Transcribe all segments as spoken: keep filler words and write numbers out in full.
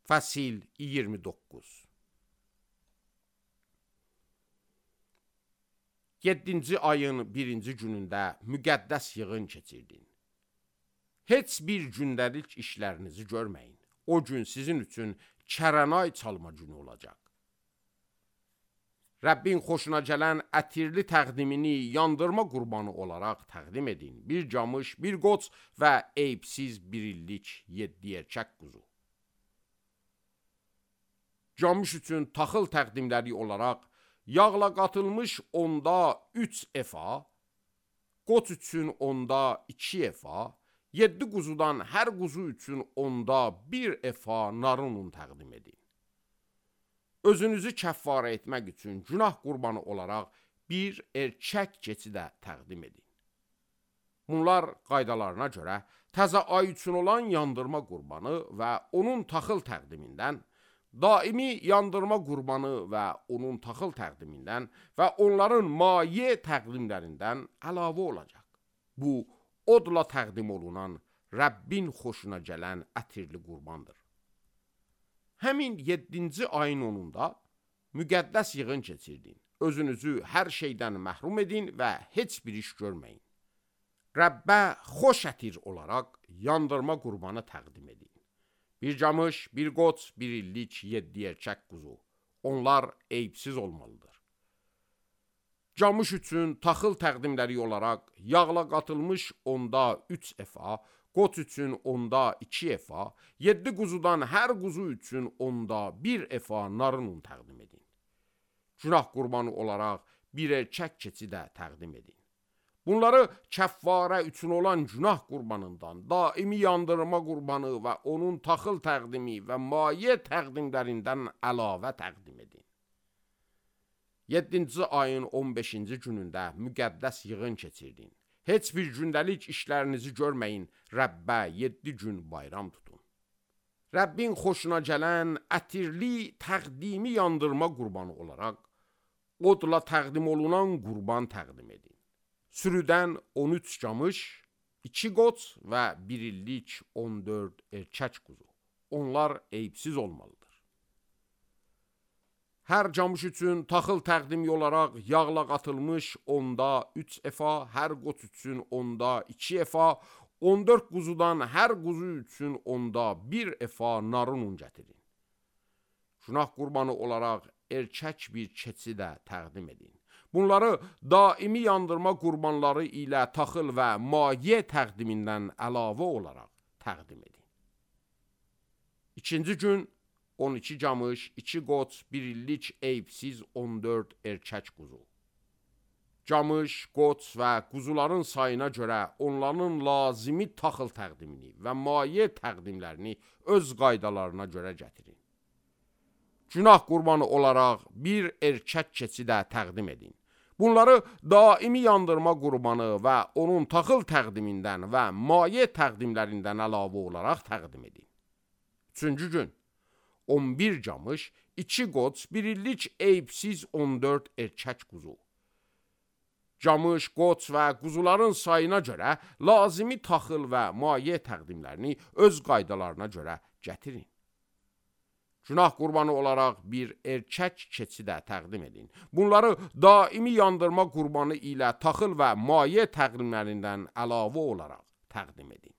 Fəsil iyirmi doqquz. Yeddinci ayın birinci günündə müqəddəs yığın keçirdin. Heç bir gündəlik işlərinizi görməyin. O gün sizin üçün kərənay çalma günü olacaq. Rəbbin xoşuna gələn ətirli təqdimini yandırma qurbanı olaraq təqdim edin. Bir camış, bir qoç və eyibsiz bir illik yeddi erkək quzu. Camış üçün taxıl təqdimləri olaraq yağla qatılmış onda üç efa, qoç üçün onda iki efa, yeddi quzudan hər quzu üçün onda bir efa narın un təqdim edin. Özünüzü kəffara etmək üçün günah qurbanı olaraq bir erkək keçi də təqdim edin. Bunlar qaydalarına görə təzə ay üçün olan yandırma qurbanı və onun taxıl təqdimindən, daimi yandırma qurbanı və onun taxıl təqdimindən və onların maye təqdimlərindən əlavə olacaq. Bu, odla təqdim olunan, Rəbbin xoşuna gələn ətirli qurbandır. Həmin yeddinci ayın onunda müqəddəs yığın keçirdin. Özünüzü hər şeydən məhrum edin və heç bir iş görməyin. Rəbbə xoş ətir olaraq yandırma qurbanı təqdim edin. Bir camış, bir qoç, bir illik yeddi erkək quzu. Onlar eyibsiz olmalıdır. Camış üçün taxıl təqdimləri olaraq yağla qatılmış onda üç efa, qoç üçün onda iki efa, yeddi quzudan hər quzu üçün onda bir efa narın un təqdim edin. Günah qurbanı olaraq bir erkək keçi də təqdim edin. Bunları kəffara üçün olan günah qurbanından, daimi yandırma qurbanı və onun taxıl təqdimi və maye təqdimlərindən əlavə təqdim edin. Yeddinci ayın on beşinci günündə müqəddəs yığın keçirdin. Heç bir gündəlik işlərinizi görməyin, Rəbbə yeddi gün bayram tutun. Rəbbin xoşuna gələn ətirli təqdimi yandırma qurbanı olaraq, odla təqdim olunan qurban təqdim edin. Sürüdən on üç camış, iki qoç və bir illik on dörd erkək quzu. Onlar eyibsiz olmalıdır. Hər camış üçün taxıl təqdimi olaraq yağla qatılmış onda üç efa, hər qoç üçün onda iki efa, on dörd quzudan hər quzu üçün onda bir efa narın un gətirin. Günah qurbanı olaraq erkək bir keçi də təqdim edin. Bunları daimi yandırma qurbanları ilə taxıl və maye təqdimindən əlavə olaraq təqdim edin. İkinci gün on iki camış, iki qoç, bir illik eyibsiz on dörd erkək quzu. Camış, qoç və quzuların sayına görə onların lazımi taxıl təqdimini və maye təqdimlərini öz qaydalarına görə gətirin. Günah qurbanı olaraq bir erkək keçi də təqdim edin. Bunları daimi yandırma qurbanı və onun taxıl təqdimindən və maye təqdimlərindən əlavə olaraq təqdim edin. Üçüncü gün on bir camış, iki qoç, bir illik eyibsiz on dörd erkək quzu. Camış, qoç və quzuların sayına görə lazımi taxıl və maye təqdimlərini öz qaydalarına görə gətirin. Günah qurbanı olaraq bir erkək keçi də təqdim edin. Bunları daimi yandırma qurbanı ilə taxıl və maye təqdimlərindən əlavə olaraq təqdim edin.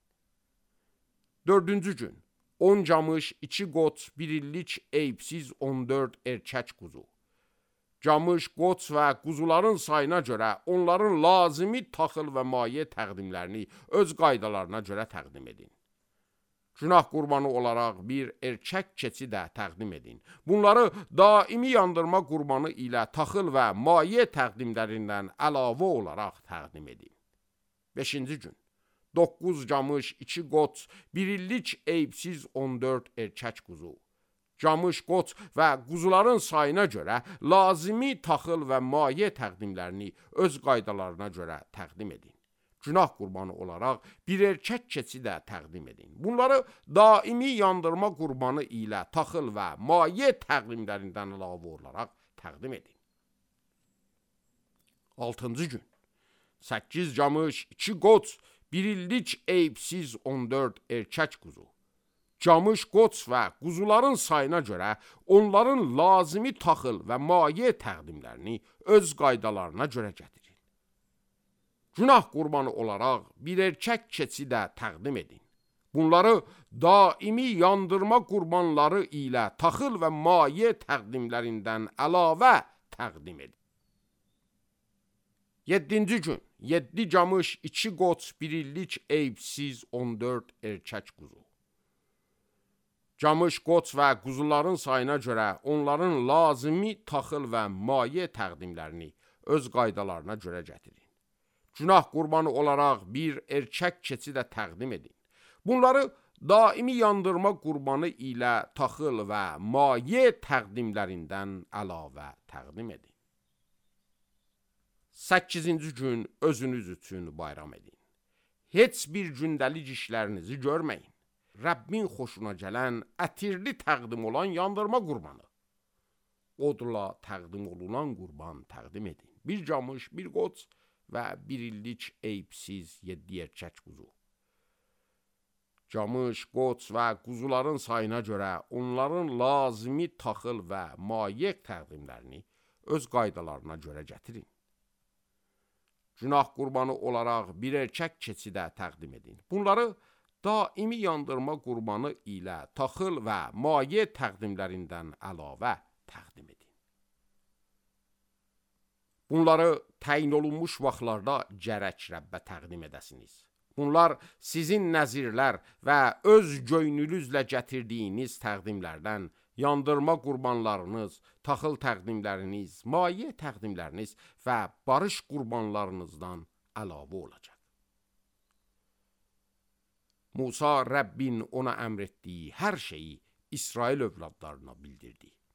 Dördüncü gün on camış, iki qoç, bir illik eyibsiz on dörd erkək quzu. Camış, qoç və quzuların sayına görə onların lazımi taxıl və maye təqdimlərini öz qaydalarına görə təqdim edin. Günah qurbanı olaraq bir erkək keçi də təqdim edin. Bunları daimi yandırma qurbanı ilə taxıl və maye təqdimlərindən əlavə olaraq təqdim edin. Beşinci gün doqquz camış, iki qoç, bir illik eyibsiz on dörd erkək quzu. Camış, qoç və quzuların sayına görə lazımi taxıl və maye təqdimlərini öz qaydalarına görə təqdim edin. Günah qurbanı olaraq bir erkək keçi də təqdim edin. Bunları daimi yandırma qurbanı ilə taxıl və maye təqdimlərindən əlavə olaraq təqdim edin. Altıncı gün səkkiz camış, iki qoç, bir illik eyibsiz on dörd erkək quzu. camış, qoç və quzuların sayına görə onların lazımi taxıl və maye təqdimlərini öz qaydalarına görə gətirin. Günah qurbanı olaraq bir erkək keçi də təqdim edin. Bunları daimi yandırma qurbanları ilə taxıl və maye təqdimlərindən əlavə təqdim edin. Yeddinci gün, yeddi camış, iki qoç, bir illik eyibsiz on dörd erkək quzu. Camış, qoç və quzuların sayına görə onların lazımi taxıl və maye təqdimlərini öz qaydalarına görə gətirin. Günah qurbanı olaraq bir erkək keçi də təqdim edin. Bunları daimi yandırma qurbanı ilə taxıl və maye təqdimlərindən əlavə təqdim edin. Səkkizinci gün özünüz üçün bayram edin. Heç bir gündəlik işlərinizi görməyin. Rəbbin xoşuna gələn ətirli təqdim olan yandırma qurbanı. Odla təqdim olunan qurban təqdim edin. Bir camış, bir qoç və bir illik eyibsiz yeddi erkək quzu. Camış, qoç və quzuların sayına görə onların lazımi taxıl və maye təqdimlərini öz qaydalarına görə gətirin. Günah qurbanı olaraq bir erkək keçi də təqdim edin. Bunları daimi yandırma qurbanı ilə taxıl və maye təqdimlərindən əlavə təqdim edin. Bunları təyin olunmuş vaxtlarda gərək Rəbbə təqdim edəsiniz. Bunlar sizin nəzirlər və öz göynünüzlə gətirdiyiniz təqdimlərdən, yandırma qurbanlarınız, taxıl təqdimləriniz, maye təqdimləriniz və barış qurbanlarınızdan əlavə olacaq. Musa Rəbbin ona əmr etdiyi hər şeyi İsrail övladlarına bildirdi.